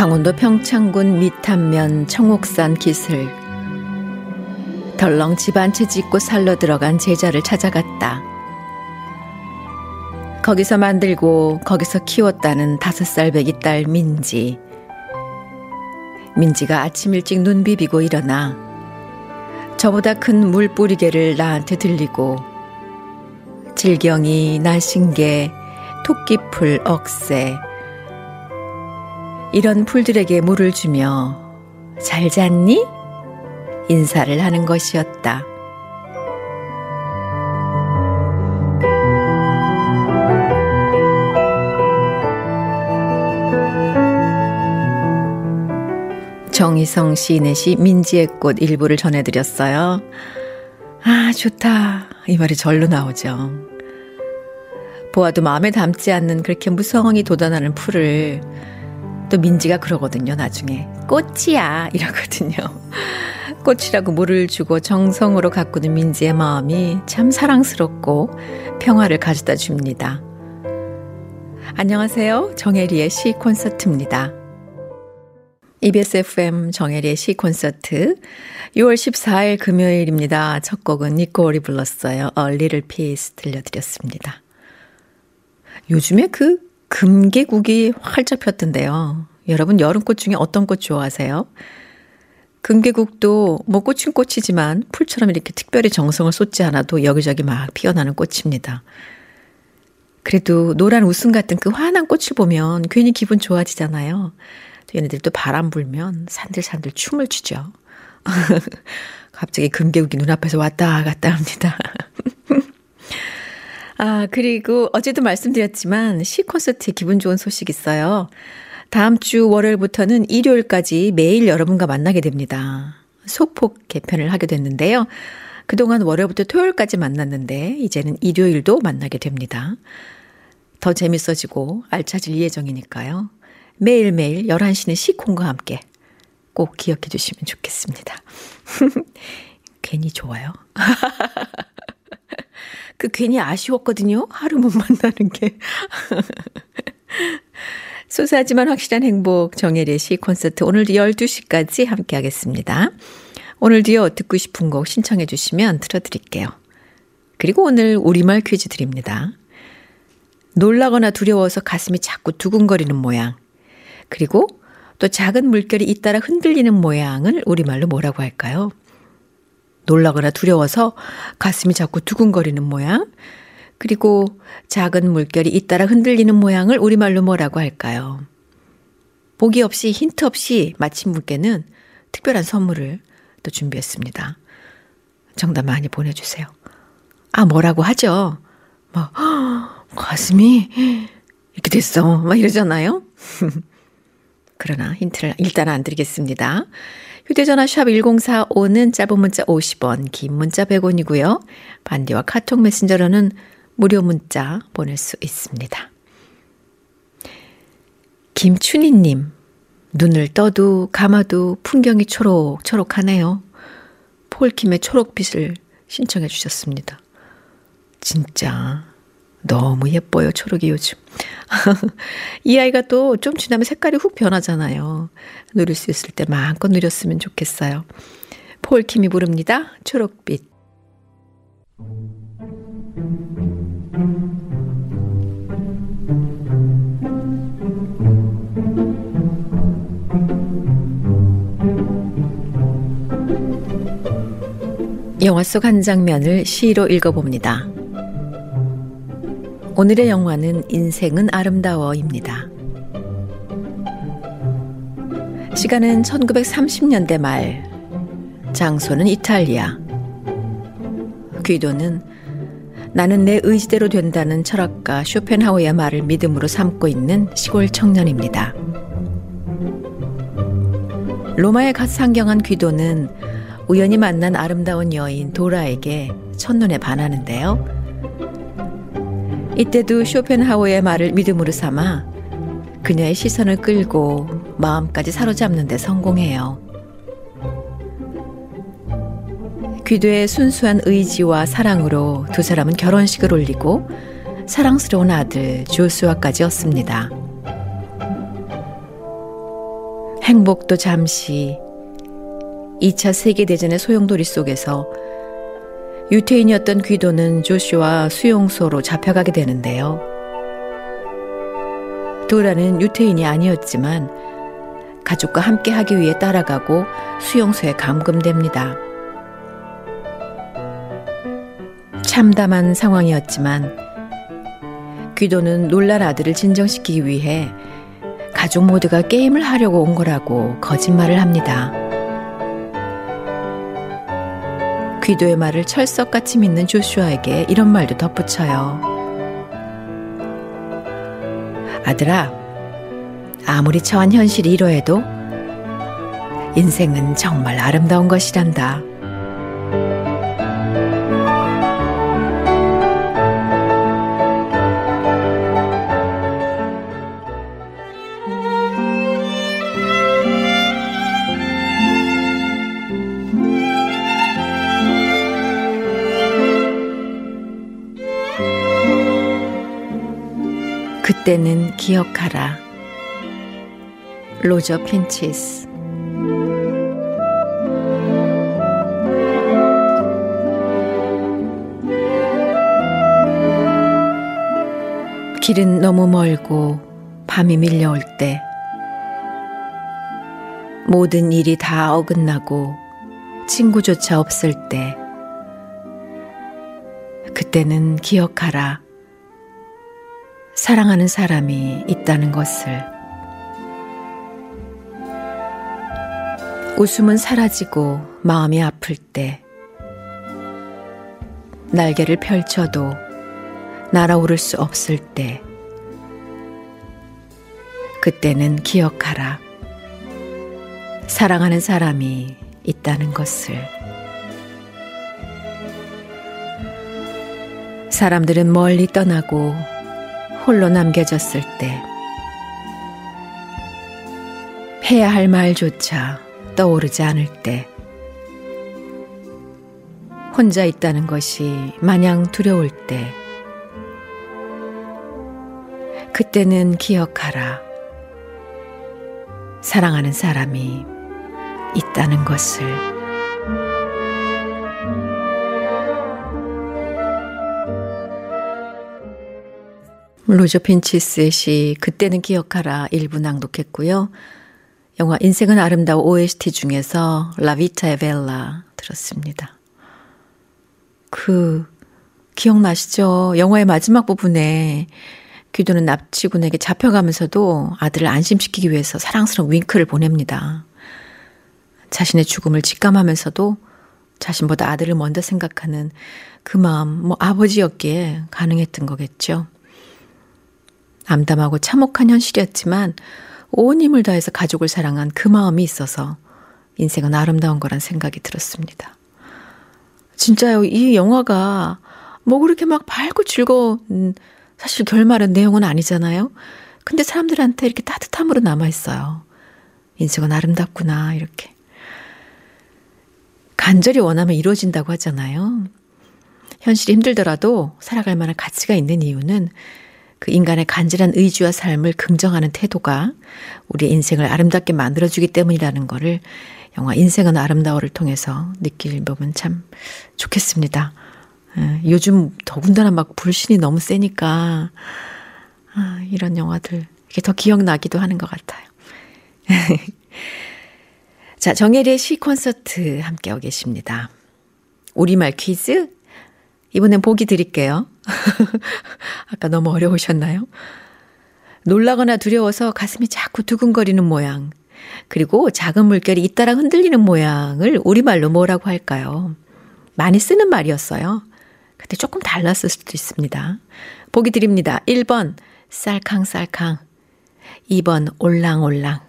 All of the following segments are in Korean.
강원도 평창군 미탄면 청옥산 기슭. 덜렁 집 한 채 짓고 살러 들어간 제자를 찾아갔다. 거기서 만들고 거기서 키웠다는 5살 배기 딸 민지. 민지가 아침 일찍 눈 비비고 일어나 저보다 큰 물뿌리개를 나한테 들리고 질경이, 나신개, 토끼풀, 억새 이런 풀들에게 물을 주며 잘 잤니? 인사를 하는 것이었다. 정희성 시인의 시 민지의 꽃 일부를 전해드렸어요. 아, 좋다. 이 말이 절로 나오죠. 보아도 마음에 담지 않는 그렇게 무성히 돋아나는 풀을 또 민지가 그러거든요. 나중에 꽃이야 이러거든요. 꽃이라고 물을 주고 정성으로 가꾸는 민지의 마음이 참 사랑스럽고 평화를 가져다 줍니다. 안녕하세요. 정혜리의 시 콘서트입니다. EBS FM 정혜리의 시 콘서트 6월 14일 금요일입니다. 첫 곡은 니콜이 불렀어요. A Little Piece 들려드렸습니다. 요즘에 그 금계국이 활짝 폈던데요. 여러분 여름꽃 중에 어떤 꽃 좋아하세요? 금계국도 뭐 꽃은 꽃이지만 풀처럼 이렇게 특별히 정성을 쏟지 않아도 여기저기 막 피어나는 꽃입니다. 그래도 노란 웃음 같은 그 환한 꽃을 보면 괜히 기분 좋아지잖아요. 얘네들 또 바람 불면 산들산들 춤을 추죠. 갑자기 금계국이 눈앞에서 왔다 갔다 합니다. 아, 그리고 어제도 말씀드렸지만 시 콘서트에 기분 좋은 소식 있어요. 다음 주 월요일부터는 일요일까지 매일 여러분과 만나게 됩니다. 소폭 개편을 하게 됐는데요. 그동안 월요일부터 토요일까지 만났는데 이제는 일요일도 만나게 됩니다. 더 재밌어지고 알차질 예정이니까요. 매일매일 11시는 시콘과 함께 꼭 기억해 주시면 좋겠습니다. 괜히 좋아요. 그 괜히 아쉬웠거든요. 하루 못 만나는 게. 소소하지만 확실한 행복 정혜리의 시 콘서트 오늘도 12시까지 함께 하겠습니다. 오늘도요 듣고 싶은 곡 신청해 주시면 틀어드릴게요. 그리고 오늘 우리말 퀴즈 드립니다. 놀라거나 두려워서 가슴이 자꾸 두근거리는 모양 그리고 또 작은 물결이 잇따라 흔들리는 모양을 우리말로 뭐라고 할까요? 놀라거나 두려워서 가슴이 자꾸 두근거리는 모양 그리고 작은 물결이 잇따라 흔들리는 모양을 우리말로 뭐라고 할까요? 보기 없이 힌트 없이 맞힌 분께는 특별한 선물을 또 준비했습니다. 정답 많이 보내주세요. 아, 뭐라고 하죠? 막 가슴이 이렇게 됐어 막 이러잖아요. 그러나 힌트를 일단 안 드리겠습니다. 휴대전화 샵 1045는 짧은 문자 50원, 긴 문자 100원이고요. 반디와 카톡 메신저로는 무료 문자 보낼 수 있습니다. 김춘희님, 눈을 떠도 감아도 풍경이 초록초록하네요. 폴킴의 초록빛을 신청해 주셨습니다. 진짜 너무 예뻐요, 초록이 요즘. 이 아이가 또 좀 지나면 색깔이 훅 변하잖아요. 누릴 수 있을 때 마음껏 누렸으면 좋겠어요. 폴킴이 부릅니다. 초록빛. 영화 속 한 장면을 시로 읽어봅니다. 오늘의 영화는 인생은 아름다워입니다. 시간은 1930년대 말, 장소는 이탈리아. 귀도는 나는 내 의지대로 된다는 철학가 쇼펜하우의 말을 믿음으로 삼고 있는 시골 청년입니다. 로마에 갓 상경한 귀도는 우연히 만난 아름다운 여인 도라에게 첫눈에 반하는데요. 이때도 쇼펜하우의 말을 믿음으로 삼아 그녀의 시선을 끌고 마음까지 사로잡는 데 성공해요. 귀도의 순수한 의지와 사랑으로 두 사람은 결혼식을 올리고 사랑스러운 아들 조수아까지 얻습니다. 행복도 잠시 2차 세계대전의 소용돌이 속에서 유태인이었던 귀도는 조슈아와 수용소로 잡혀가게 되는데요. 도라는 유태인이 아니었지만 가족과 함께 하기 위해 따라가고 수용소에 감금됩니다. 참담한 상황이었지만 귀도는 놀란 아들을 진정시키기 위해 가족 모두가 게임을 하려고 온 거라고 거짓말을 합니다. 귀도의 말을 철석같이 믿는 조슈아에게 이런 말도 덧붙여요. 아들아, 아무리 처한 현실이 이러해도 인생은 정말 아름다운 것이란다. 그때는 기억하라. 로저 핀치스. 길은 너무 멀고 밤이 밀려올 때, 모든 일이 다 어긋나고 친구조차 없을 때, 그때는 기억하라. 사랑하는 사람이 있다는 것을. 웃음은 사라지고 마음이 아플 때, 날개를 펼쳐도 날아오를 수 없을 때, 그때는 기억하라. 사랑하는 사람이 있다는 것을. 사람들은 멀리 떠나고 홀로 남겨졌을 때, 해야 할 말조차 떠오르지 않을 때, 혼자 있다는 것이 마냥 두려울 때, 그때는 기억하라. 사랑하는 사람이 있다는 것을. 로저 핀치스의 시 그때는 기억하라 일부 낭독했고요. 영화 인생은 아름다워 OST 중에서 라비타 벨라 들었습니다. 기억나시죠? 영화의 마지막 부분에 귀도는 납치군에게 잡혀가면서도 아들을 안심시키기 위해서 사랑스러운 윙크를 보냅니다. 자신의 죽음을 직감하면서도 자신보다 아들을 먼저 생각하는 그 마음, 아버지였기에 가능했던 거겠죠. 암담하고 참혹한 현실이었지만 온 힘을 다해서 가족을 사랑한 그 마음이 있어서 인생은 아름다운 거란 생각이 들었습니다. 진짜요, 이 영화가 그렇게 막 밝고 즐거운, 사실 결말은 내용은 아니잖아요. 근데 사람들한테 이렇게 따뜻함으로 남아있어요. 인생은 아름답구나, 이렇게. 간절히 원하면 이루어진다고 하잖아요. 현실이 힘들더라도 살아갈 만한 가치가 있는 이유는 그 인간의 간절한 의지와 삶을 긍정하는 태도가 우리의 인생을 아름답게 만들어주기 때문이라는 거를 영화 인생은 아름다워를 통해서 느끼면 참 좋겠습니다. 요즘 더군다나 막 불신이 너무 세니까 이런 영화들 이게 더 기억나기도 하는 것 같아요. 자, 정혜리의 시 콘서트 함께하고 계십니다. 우리말 퀴즈? 이번엔 보기 드릴게요. 아까 너무 어려우셨나요? 놀라거나 두려워서 가슴이 자꾸 두근거리는 모양, 그리고 작은 물결이 잇따라 흔들리는 모양을 우리말로 뭐라고 할까요? 많이 쓰는 말이었어요. 근데 조금 달랐을 수도 있습니다. 보기 드립니다. 1번 쌀캉쌀캉, 2번 올랑올랑.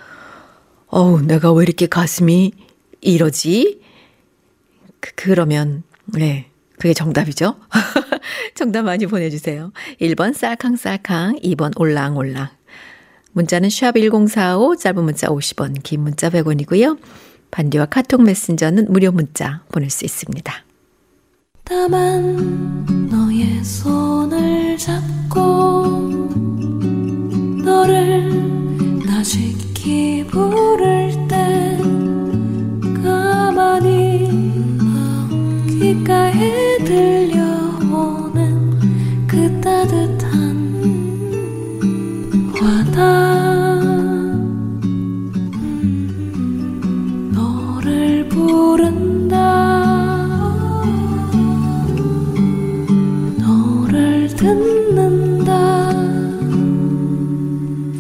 내가 왜 이렇게 가슴이 이러지? 그러면 네, 그게 정답이죠. 정답 많이 보내주세요. 1번 쌀캉쌀캉, 2번 올랑올랑. 문자는 샵 1045, 짧은 문자 50원, 긴 문자 100원이고요. 반디와 카톡 메신저는 무료 문자 보낼 수 있습니다. 다만 너의 손을 잡고 너를 나 지키 부를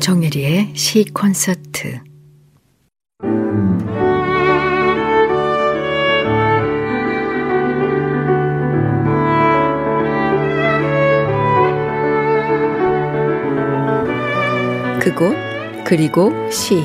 정예리의 시 콘서트. 그곳 그리고 시.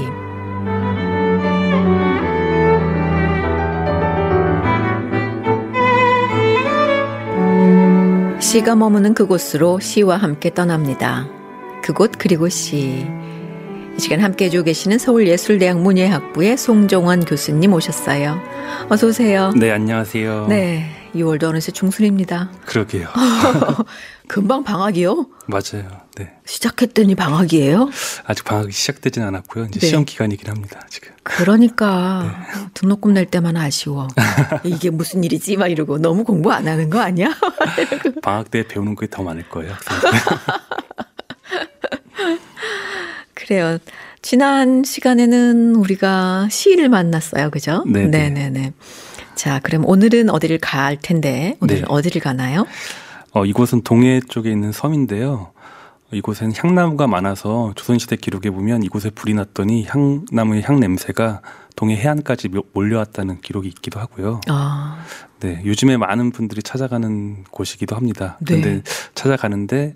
시가 머무는 그곳으로 시와 함께 떠납니다. 그곳 그리고 시. 이 시간 함께 해주고 계시는 서울예술대학 문예학부의 송종원 교수님 오셨어요. 어서 오세요. 네, 안녕하세요. 네, 6월도 어느새 중순입니다. 그러게요. 금방 방학이요? 맞아요. 네. 시작했더니 방학이에요? 아직 방학이 시작되진 않았고요. 이제 네. 시험 기간이긴 합니다. 지금. 그러니까 등록금 낼 때만 아쉬워. 이게 무슨 일이지? 막 이러고 너무 공부 안 하는 거 아니야? 방학 때 배우는 게 더 많을 거예요. 그래요. 지난 시간에는 우리가 시인을 만났어요. 그죠? 네. 네네네. 자, 그럼 오늘은 어디를 갈 텐데, 오늘은 네. 어디를 가나요? 이곳은 동해 쪽에 있는 섬인데요. 이곳엔 향나무가 많아서 조선시대 기록에 보면 이곳에 불이 났더니 향나무의 향 냄새가 동해 해안까지 몰려왔다는 기록이 있기도 하고요. 아, 네, 요즘에 많은 분들이 찾아가는 곳이기도 합니다. 그런데 네. 찾아가는데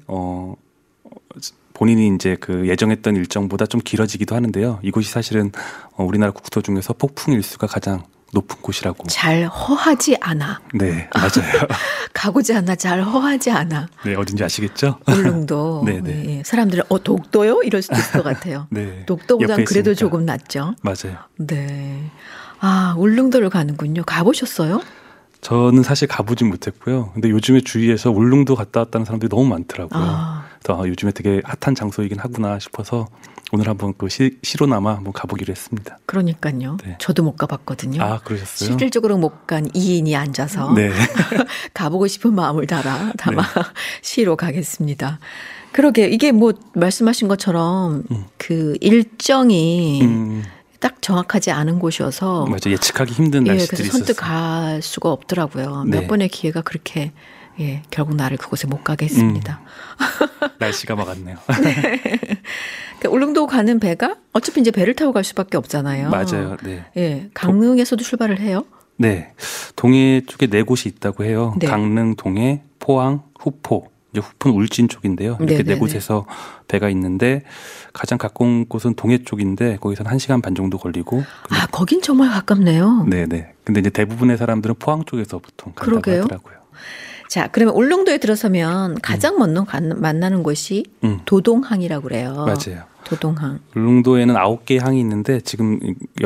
본인이 이제 그 예정했던 일정보다 좀 길어지기도 하는데요. 이곳이 사실은 우리나라 국토 중에서 폭풍 일수가 가장 높은 곳이라고. 잘 허하지 않아. 네, 맞아요. 가고자 하나 잘 허하지 않아. 네, 어딘지 아시겠죠? 울릉도. 네네. 예. 사람들은 독도요? 이럴 수도 있을 것 같아요. 네. 독도보단 옆에 그래도 있으니까. 조금 낫죠. 맞아요. 네. 아, 울릉도를 가는군요. 가보셨어요? 저는 사실 가보진 못했고요. 근데 요즘에 주위에서 울릉도 갔다 왔다는 사람들이 너무 많더라고요. 아, 그래서 요즘에 되게 핫한 장소이긴 하구나 싶어서 오늘 한번 그 시로나마 한번 가보기로 했습니다. 그러니까요. 네. 저도 못 가봤거든요. 아, 그러셨어요? 실질적으로 못 간 2인이 앉아서 네. 가보고 싶은 마음을 담아 시로 가겠습니다. 그러게 이게 뭐 말씀하신 것처럼 그 일정이 딱 정확하지 않은 곳이어서 맞아, 예측하기 힘든 날씨들이 그래서 선뜻 있었어요. 갈 수가 없더라고요. 네. 몇 번의 기회가 그렇게 결국 나를 그곳에 못 가게 했습니다. 날씨가 막았네요. 그러니까 울릉도 가는 배가 어차피 이제 배를 타고 갈 수밖에 없잖아요. 맞아요. 네. 예, 강릉에서도 출발을 해요. 네. 동해 쪽에 4곳이 있다고 해요. 네. 강릉, 동해, 포항, 후포. 이제 후포는 울진 쪽인데요. 이렇게 네네네. 4곳에서 배가 있는데 가장 가까운 곳은 동해 쪽인데 거기서는 1시간 반 정도 걸리고. 아, 거긴 정말 가깝네요. 네네. 근데 이제 대부분의 사람들은 포항 쪽에서 보통 간다고 그러게요. 하더라고요. 자, 그러면 울릉도에 들어서면 가장 먼저 만나는 곳이 도동항이라고 그래요. 맞아요. 도동항. 울릉도에는 9개의 항이 있는데 지금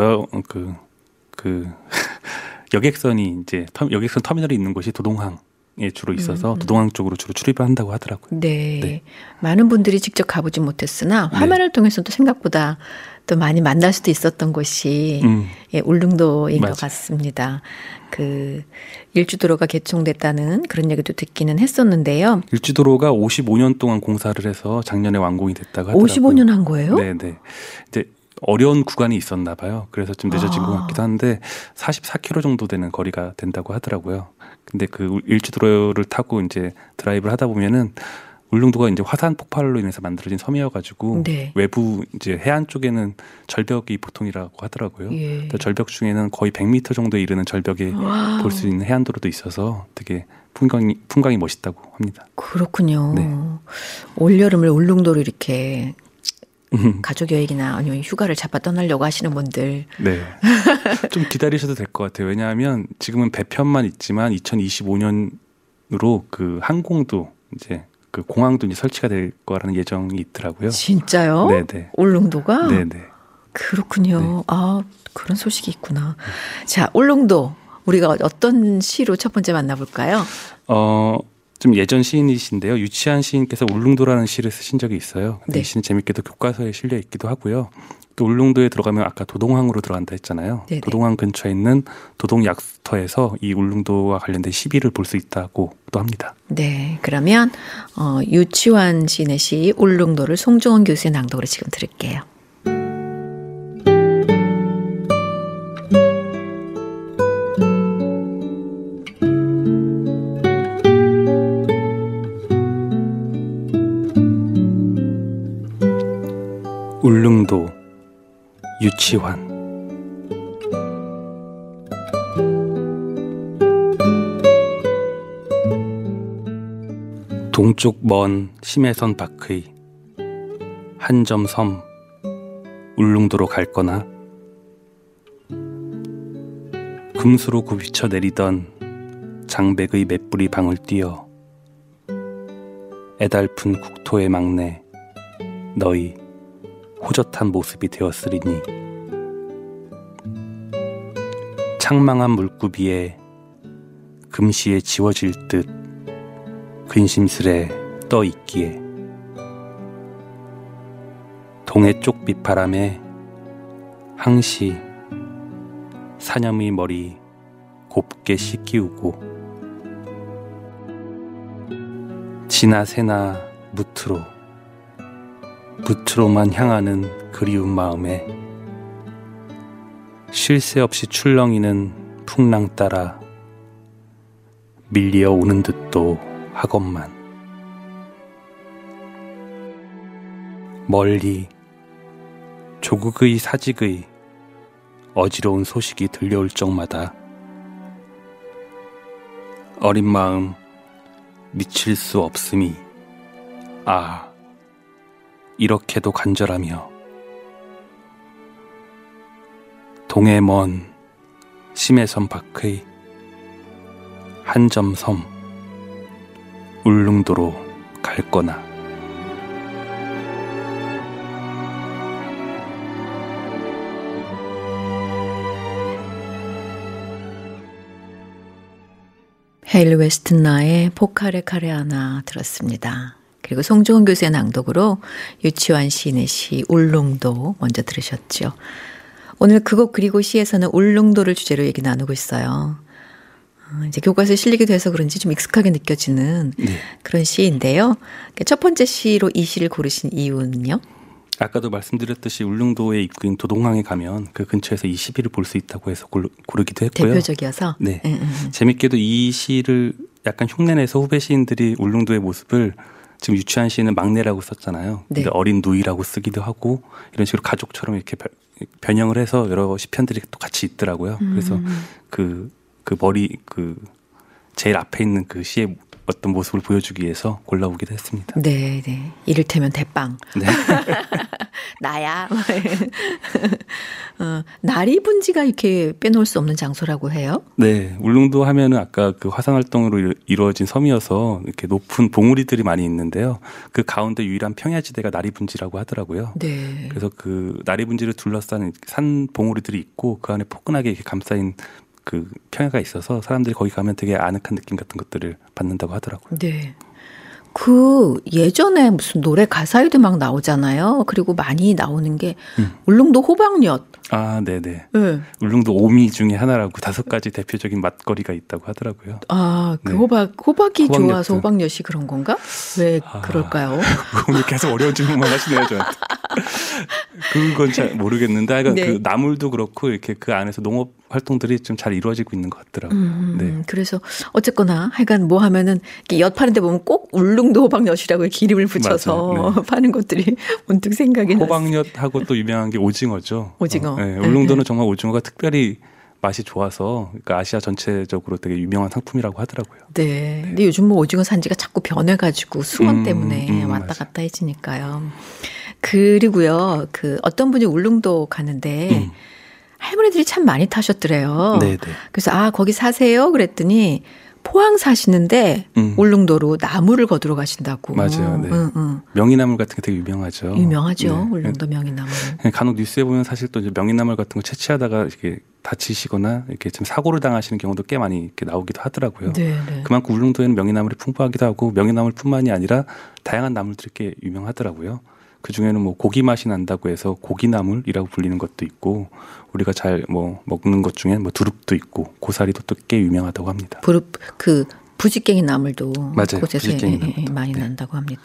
여객선이 이제 여객선 터미널이 있는 곳이 도동항에 주로 있어서 도동항 쪽으로 주로 출입을 한다고 하더라고요. 네. 네. 많은 분들이 직접 가보지 못했으나 화면을 통해서도 생각보다 또 많이 만날 수도 있었던 곳이 울릉도인 맞아요. 것 같습니다. 그 일주도로가 개통됐다는 그런 얘기도 듣기는 했었는데요. 일주도로가 55년 동안 공사를 해서 작년에 완공이 됐다고 하더라고요. 55년 한 거예요? 네네. 이제 어려운 구간이 있었나 봐요. 그래서 좀 늦어진 것 같기도 한데 44km 정도 되는 거리가 된다고 하더라고요. 근데 그 일주도로를 타고 이제 드라이브를 하다 보면은 울릉도가 이제 화산 폭발로 인해서 만들어진 섬이어가지고 네. 외부 이제 해안 쪽에는 절벽이 보통이라고 하더라고요. 예. 절벽 중에는 거의 100m 정도에 이르는 절벽에 와우. 볼 수 있는 해안도로도 있어서 되게 풍광이 멋있다고 합니다. 그렇군요. 네. 올여름을 울릉도로 이렇게 가족 여행이나 아니면 휴가를 잡아 떠나려고 하시는 분들. 네. 좀 기다리셔도 될 것 같아요. 왜냐하면 지금은 배편만 있지만 2025년으로 그 항공도 이제 그 공항도 이제 설치가 될 거라는 예정이 있더라고요. 진짜요? 네네. 울릉도가? 네네. 그렇군요. 네. 아, 그런 소식이 있구나. 자, 울릉도. 우리가 어떤 시로 첫 번째 만나볼까요? 좀 예전 시인이신데요. 유치한 시인께서 울릉도라는 시를 쓰신 적이 있어요. 근데 네. 이 시는 재밌게도 교과서에 실려 있기도 하고요. 또 울릉도에 들어가면 아까 도동항으로 들어간다 했잖아요. 네네. 도동항 근처에 있는 도동약터에서 이 울릉도와 관련된 시비를 볼 수 있다고 또 합니다. 네, 그러면 유치환 시인의 시 울릉도를 송종원 교수의 낭독으로 지금 들을게요. 울릉도 유치환. 동쪽 먼 심해선 밖의 한 점 섬 울릉도로 갈 거나 금수로 굽이쳐 내리던 장백의 맷불이 방울 띄어 애달픈 국토의 막내 너희 호젓한 모습이 되었으리니 창망한 물구비에 금시에 지워질 듯 근심스레 떠 있기에 동해 쪽 빗바람에 항시 사념의 머리 곱게 씻기우고 지나 새나 무트로만 향하는 그리운 마음에 쉴 새 없이 출렁이는 풍랑 따라 밀리어 오는 듯도 하건만 멀리 조국의 사직의 어지러운 소식이 들려올 적마다 어린 마음 미칠 수 없음이 이렇게도 간절하며 동해 먼 심해선 밖의 한 점 섬 울릉도로 갈 거나 헤일리 웨스튼나의 포카레 카레아나 들었습니다. 그리고 송종훈 교수의 낭독으로 유치환 시인의 시 울릉도 먼저 들으셨죠. 오늘 그 곡 그리고 시에서는 울릉도를 주제로 얘기 나누고 있어요. 이제 교과서에 실리게 돼서 그런지 좀 익숙하게 느껴지는 그런 시인데요. 첫 번째 시로 이 시를 고르신 이유는요? 아까도 말씀드렸듯이 울릉도의 입구인 도동항에 가면 그 근처에서 이 시비를 볼 수 있다고 해서 고르기도 했고요. 대표적이어서? 네. 재밌게도 이 시를 약간 흉내내서 후배 시인들이 울릉도의 모습을 지금 유치환 시인은 막내라고 썼잖아요. 네. 근데 어린 누이라고 쓰기도 하고 이런 식으로 가족처럼 이렇게 변형을 해서 여러 시편들이 또 같이 있더라고요. 그래서 그 머리 제일 앞에 있는 그 시의 어떤 모습을 보여주기 위해서 골라오기도 했습니다. 네, 네. 이를테면 대빵. 네. 나야. 나리분지가 이렇게 빼놓을 수 없는 장소라고 해요? 네. 울릉도 하면은 아까 그 화산활동으로 이루어진 섬이어서 이렇게 높은 봉우리들이 많이 있는데요. 그 가운데 유일한 평야지대가 나리분지라고 하더라고요. 네. 그래서 그 나리분지를 둘러싼 산 봉우리들이 있고 그 안에 포근하게 이렇게 감싸인 그 평야가 있어서 사람들이 거기 가면 되게 아늑한 느낌 같은 것들을 받는다고 하더라고요. 네. 그 예전에 무슨 노래 가사에도 막 나오잖아요. 그리고 많이 나오는 게 울릉도 호박엿. 네네. 네. 울릉도 오미 중에 하나라고 5가지 대표적인 맛거리가 있다고 하더라고요. 그 네. 호박이 호박엿. 좋아서 호박엿이 그런 건가? 왜 그럴까요? 오늘 계속 어려운 질문만 하시네요, 저한테. 그건 잘 모르겠는데, 네. 그 나물도 그렇고 이렇게 그 안에서 농업 활동들이 좀 잘 이루어지고 있는 것 같더라고요. 네. 그래서 어쨌거나 하여간 뭐 하면은 엿 파는 데 보면 꼭 울릉도 호박엿이라고 이렇게 이름을 붙여서 맞아요. 파는 것들이 문득 생각이 났어요. 호박엿하고 또 유명한 게 오징어죠. 오징어. 네, 울릉도는 정말 오징어가 특별히 맛이 좋아서 그러니까 아시아 전체적으로 되게 유명한 상품이라고 하더라고요. 네. 근데 요즘 뭐 오징어 산지가 자꾸 변해가지고 수원 때문에 왔다 맞아. 갔다 해지니까요. 그리고요, 어떤 분이 울릉도 가는데 할머니들이 참 많이 타셨더래요. 네네. 그래서 거기 사세요? 그랬더니 포항 사시는데 울릉도로 나무를 거두러 가신다고. 맞아요. 네. 명이나물 같은 게 되게 유명하죠. 유명하죠. 네. 울릉도 명이나물. 간혹 뉴스에 보면 사실 또 이제 명이나물 같은 거 채취하다가 이렇게 다치시거나 이렇게 좀 사고를 당하시는 경우도 꽤 많이 이렇게 나오기도 하더라고요. 네, 네. 그만큼 울릉도에는 명이나물이 풍부하기도 하고 명이나물뿐만이 아니라 다양한 나물들이 꽤 유명하더라고요. 그 중에는 뭐 고기 맛이 난다고 해서 고기나물이라고 불리는 것도 있고 우리가 잘 먹는 것 중에 두릅도 있고 고사리도 또 꽤 유명하다고 합니다. 부지깽이 나물도 맞아요. 곳에서 부지깽이 많이 난다고 합니다.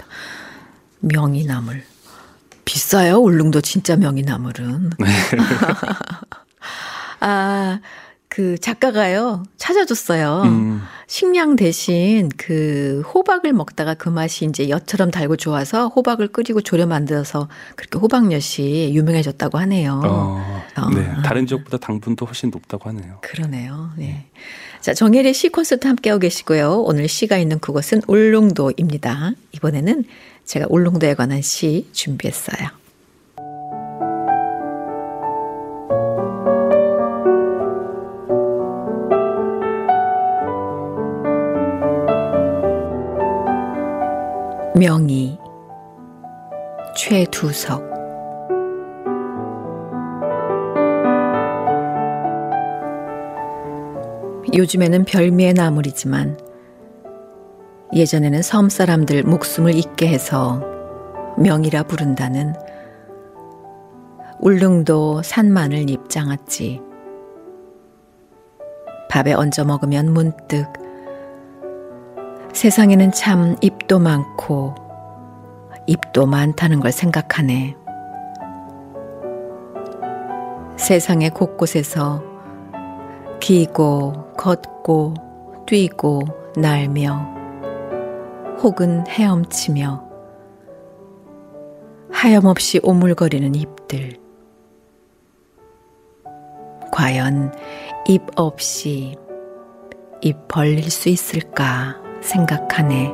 명이나물 비싸요. 울릉도 진짜 명이나물은. 네. 그 작가가요 찾아줬어요. 식량 대신 그 호박을 먹다가 그 맛이 이제 엿처럼 달고 좋아서 호박을 끓이고 졸여 만들어서 그렇게 호박엿이 유명해졌다고 하네요. 네, 다른 지역보다 당분도 훨씬 높다고 하네요. 그러네요. 네. 자, 정혜리의 시 콘서트 함께하고 계시고요. 오늘 시가 있는 그곳은 울릉도입니다. 이번에는 제가 울릉도에 관한 시 준비했어요. 명의 최두석. 요즘에는 별미의 나물이지만 예전에는 섬 사람들 목숨을 잊게 해서 명이라 부른다는 울릉도 산마늘 입장았지. 밥에 얹어 먹으면 문득 세상에는 참 잎도 많고 잎도 많다는 걸 생각하네. 세상의 곳곳에서 기고 걷고 뛰고 날며 혹은 헤엄치며 하염없이 오물거리는 잎들. 과연 잎 없이 입 벌릴 수 있을까 생각하네.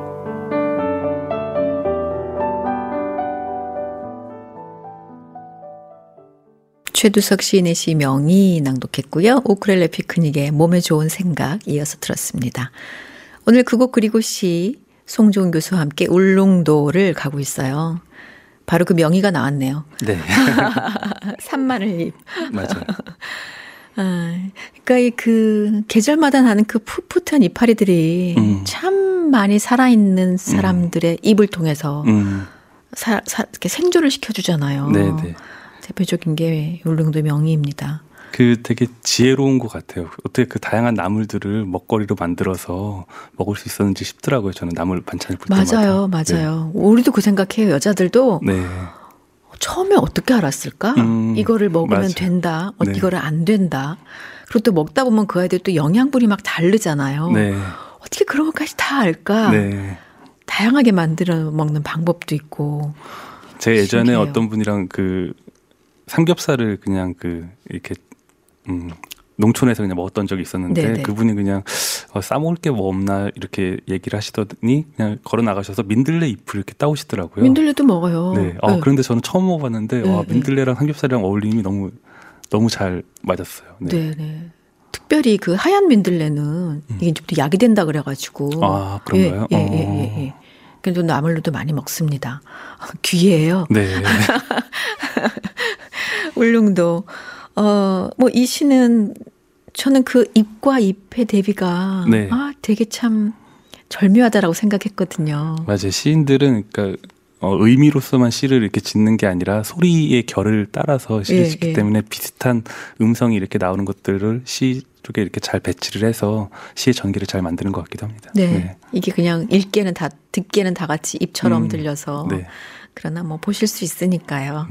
최두석 시인의 시 명이 낭독했고요. 우쿨렐레 피크닉의 몸에 좋은 생각 이어서 들었습니다. 오늘 그곳 그리고 시 송종 교수와 함께 울릉도를 가고 있어요. 바로 그 명의가 나왔네요. 네. 산마늘잎. 맞아요. 그러니까 그 계절마다 나는 그 풋풋한 이파리들이 참 많이 살아있는 사람들의 입을 통해서 이렇게 생존을 시켜주잖아요. 네네. 대표적인 게 울릉도 명이입니다. 그 되게 지혜로운 것 같아요. 어떻게 그 다양한 나물들을 먹거리로 만들어서 먹을 수 있었는지 싶더라고요. 저는 나물 반찬을 볼 때마다. 맞아요. 네. 우리도 그 생각해요. 여자들도. 네. 처음에 어떻게 알았을까? 이거를 먹으면 맞아. 된다. 네. 이거를 안 된다. 그리고 또 먹다 보면 그 아이들 또 영양분이 막 다르잖아요. 네. 어떻게 그런 것까지 다 알까? 네. 다양하게 만들어 먹는 방법도 있고. 제 예전에 신기해요. 어떤 분이랑 그 삼겹살을 그냥 그 이렇게 농촌에서 그냥 먹었던 적이 있었는데 네네. 그분이 그냥 싸먹을 게 뭐 없나 이렇게 얘기를 하시더니 그냥 걸어 나가셔서 민들레 잎을 이렇게 따오시더라고요. 민들레도 먹어요. 네. 네. 그런데 저는 처음 먹어봤는데 네. 민들레랑 삼겹살이랑 어울림이 너무 잘 맞았어요. 네. 특별히 그 하얀 민들레는 이게 좀 약이 된다 그래가지고. 아, 그런가요? 예. 그래도 나물로도 많이 먹습니다. 귀해요. 네. 울릉도. 뭐 이 시는 저는 그 잎과 잎의 대비가 네. 되게 참 절묘하다라고 생각했거든요. 맞아요. 시인들은 그러니까 의미로서만 시를 이렇게 짓는 게 아니라 소리의 결을 따라서 시를 짓기 때문에 비슷한 음성이 이렇게 나오는 것들을 시 쪽에 이렇게 잘 배치를 해서 시의 전개를 잘 만드는 것 같기도 합니다. 네. 이게 그냥 읽기에는 다 듣기에는 다 같이 입처럼 들려서 네. 그러나 뭐 보실 수 있으니까요.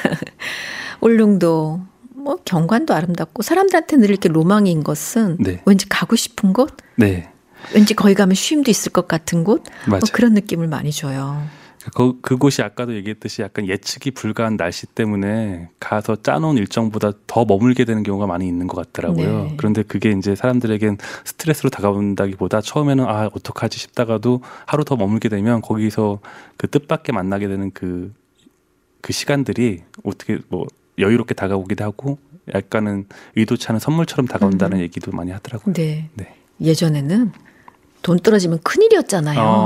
울릉도 뭐 경관도 아름답고 사람들한테 늘 이렇게 로망인 것은 네. 왠지 가고 싶은 곳, 네. 왠지 거기 가면 쉼도 있을 것 같은 곳, 뭐 맞아요. 그런 느낌을 많이 줘요. 그곳이 아까도 얘기했듯이 약간 예측이 불가한 날씨 때문에 가서 짜놓은 일정보다 더 머물게 되는 경우가 많이 있는 것 같더라고요. 네. 그런데 그게 이제 사람들에겐 스트레스로 다가온다기보다 처음에는 어떡하지 싶다가도 하루 더 머물게 되면 거기서 그 뜻밖의 만나게 되는 그 시간들이 어떻게 뭐 여유롭게 다가오기도 하고 약간은 의도치 않은 선물처럼 다가온다는 얘기도 많이 하더라고요. 네. 예전에는 돈 떨어지면 큰일이었잖아요.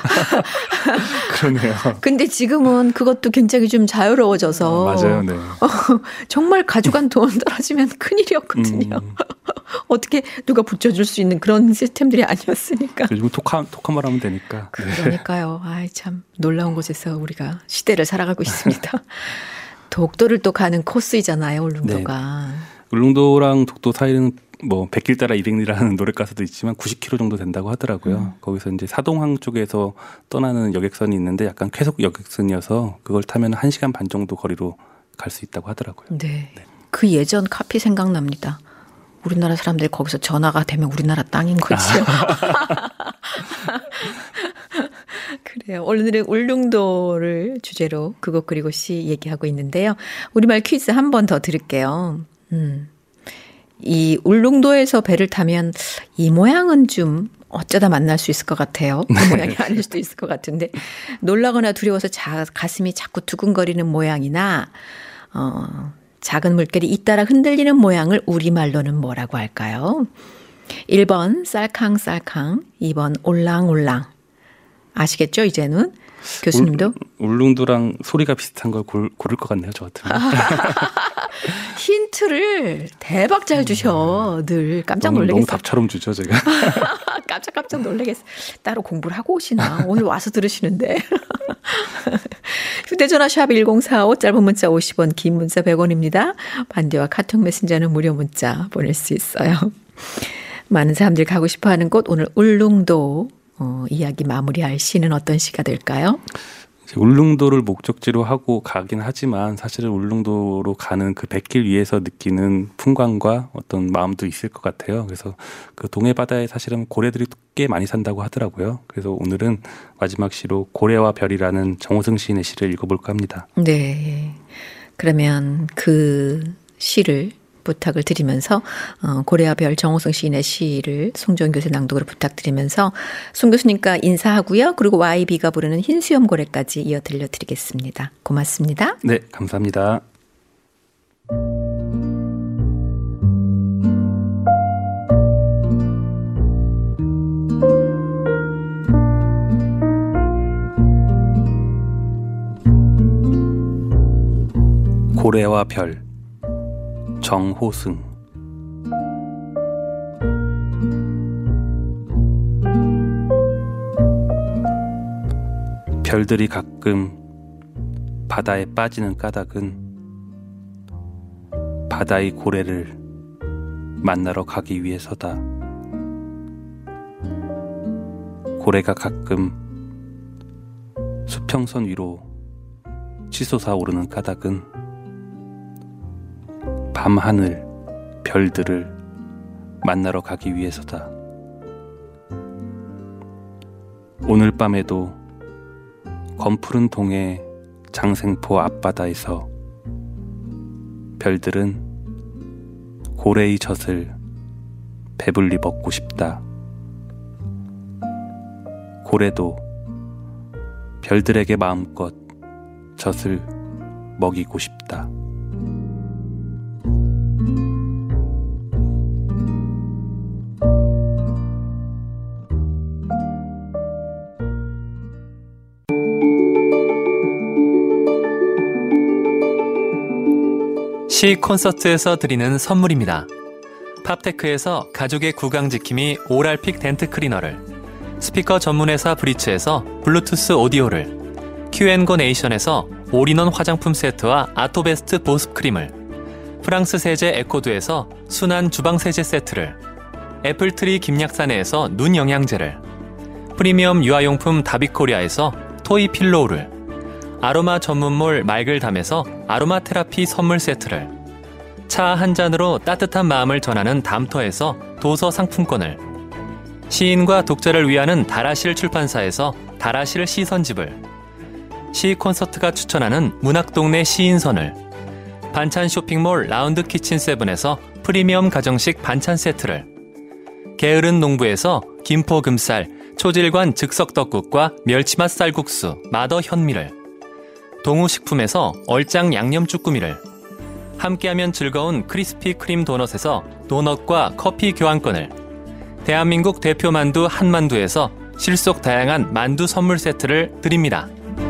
그러네요. 근데 지금은 그것도 굉장히 좀 자유로워져서. 맞아요. 네. 정말 가져간 돈 떨어지면 큰일이었거든요. 어떻게 누가 붙여줄 수 있는 그런 시스템들이 아니었으니까. 요즘은 톡한말 하면 되니까. 그러니까요. 참 놀라운 곳에서 우리가 시대를 살아가고 있습니다. 독도를 또 가는 코스이잖아요. 울릉도가. 네. 울릉도랑 독도 사이는 뭐 100길 따라 200리라는 노래 가사도 있지만 90km 정도 된다고 하더라고요. 거기서 이제 사동항 쪽에서 떠나는 여객선이 있는데 약간 쾌속 여객선이어서 그걸 타면 1시간 반 정도 거리로 갈 수 있다고 하더라고요. 네. 그 예전 카피 생각납니다. 우리나라 사람들이 거기서 전화가 되면 우리나라 땅인 거지요. 그래요. 오늘은 울릉도를 주제로 그것 그리고 시 얘기하고 있는데요. 우리말 퀴즈 한 번 더 드릴게요. 이 울릉도에서 배를 타면 이 모양은 좀 어쩌다 만날 수 있을 것 같아요. 그 모양이 아닐 수도 있을 것 같은데 놀라거나 두려워서 가슴이 자꾸 두근거리는 모양이나 작은 물결이 잇따라 흔들리는 모양을 우리말로는 뭐라고 할까요? 1번 쌀캉쌀캉, 2번 올랑올랑. 아시겠죠, 이제는? 교수님도? 울릉도랑 소리가 비슷한 걸 고를 것 같네요, 저 같으면. 힌트를 대박 잘 주셔. 늘 깜짝 놀라겠어요. 너무 답처럼 주죠, 제가. 깜짝 놀라겠어요. 따로 공부를 하고 오시나? 오늘 와서 들으시는데. 휴대전화 샵 1045, 짧은 문자 50원, 긴 문자 100원입니다. 반대와 카톡 메신저는 무료 문자 보낼 수 있어요. 많은 사람들이 가고 싶어하는 곳, 오늘 울릉도 이야기 마무리할 시는 어떤 시가 될까요? 울릉도를 목적지로 하고 가긴 하지만 사실은 울릉도로 가는 그 뱃길 위에서 느끼는 풍광과 어떤 마음도 있을 것 같아요. 그래서 그 동해 바다에 사실은 고래들이 꽤 많이 산다고 하더라고요. 그래서 오늘은 마지막 시로 고래와 별이라는 정호승 시인의 시를 읽어볼까 합니다. 네. 그러면 그 시를 부탁을 드리면서 고래와 별 정호승 시인의 시를 송지원 교수의 낭독으로 부탁드리면서 송 교수님과 인사하고요. 그리고 YB가 부르는 흰수염 고래까지 이어 들려드리겠습니다. 고맙습니다. 네, 감사합니다. 고래와 별 정호승. 별들이 가끔 바다에 빠지는 까닭은 바다의 고래를 만나러 가기 위해서다. 고래가 가끔 수평선 위로 치솟아 오르는 까닭은 밤하늘, 별들을 만나러 가기 위해서다. 오늘 밤에도 검푸른 동해 장생포 앞바다에서 별들은 고래의 젖을 배불리 먹고 싶다. 고래도 별들에게 마음껏 젖을 먹이고 싶다. 시 콘서트에서 드리는 선물입니다. 팝테크에서 가족의 구강지킴이 오랄픽 덴트 클리너를, 스피커 전문회사 브리츠에서 블루투스 오디오를, Q&Go 네이션에서 올인원 화장품 세트와 아토베스트 보습 크림을, 프랑스 세제 에코두에서 순한 주방세제 세트를, 애플트리 김약사네에서 눈 영양제를, 프리미엄 유아용품 다비코리아에서 토이 필로우를, 아로마 전문몰 말글담에서 아로마 테라피 선물 세트를, 차 한 잔으로 따뜻한 마음을 전하는 담터에서 도서 상품권을, 시인과 독자를 위하는 다라실 출판사에서 다라실 시선집을, 시 콘서트가 추천하는 문학동네 시인선을, 반찬 쇼핑몰 라운드 키친 세븐에서 프리미엄 가정식 반찬 세트를, 게으른 농부에서 김포 금쌀 초질관 즉석떡국과 멸치맛 쌀국수 마더 현미를, 동우식품에서 얼짱 양념 쭈꾸미를, 함께하면 즐거운 크리스피 크림 도넛에서 도넛과 커피 교환권을, 대한민국 대표 만두 한만두에서 실속 다양한 만두 선물 세트를 드립니다.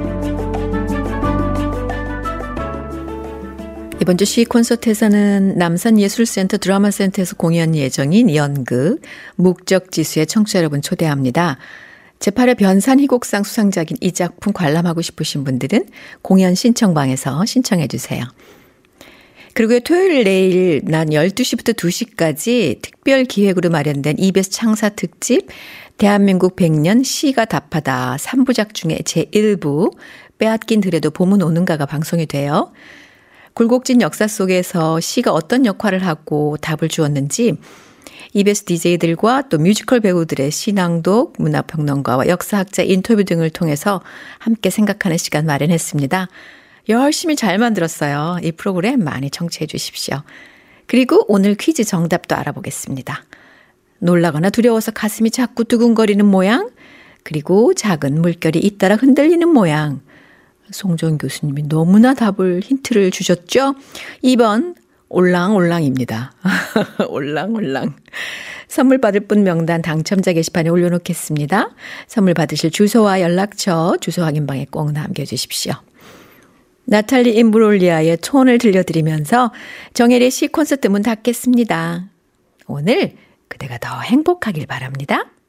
이번 주 시 콘서트에서는 남산예술센터 드라마센터에서 공연 예정인 연극 묵적지수의 청취자 여러분 초대합니다. 제8회 변산희곡상 수상작인 이 작품 관람하고 싶으신 분들은 공연 신청방에서 신청해 주세요. 그리고 토요일 내일 낮 12시부터 2시까지 특별 기획으로 마련된 EBS 창사 특집 대한민국 100년 시가 답하다 3부작 중에 제1부 빼앗긴 들에도 봄은 오는가가 방송이 돼요. 굴곡진 역사 속에서 시가 어떤 역할을 하고 답을 주었는지 EBS DJ들과 또 뮤지컬 배우들의 시낭독, 문화평론가와 역사학자 인터뷰 등을 통해서 함께 생각하는 시간 마련했습니다. 열심히 잘 만들었어요. 이 프로그램 많이 청취해 주십시오. 그리고 오늘 퀴즈 정답도 알아보겠습니다. 놀라거나 두려워서 가슴이 자꾸 두근거리는 모양, 그리고 작은 물결이 잇따라 흔들리는 모양. 송정 교수님이 너무나 답을 힌트를 주셨죠? 2번 올랑올랑입니다. 올랑올랑. 선물 받을 분 명단 당첨자 게시판에 올려놓겠습니다. 선물 받으실 주소와 연락처, 주소 확인방에 꼭 남겨주십시오. 나탈리 임브롤리아의 톤을 들려드리면서 정혜리의 시 콘서트 문 닫겠습니다. 오늘 그대가 더 행복하길 바랍니다.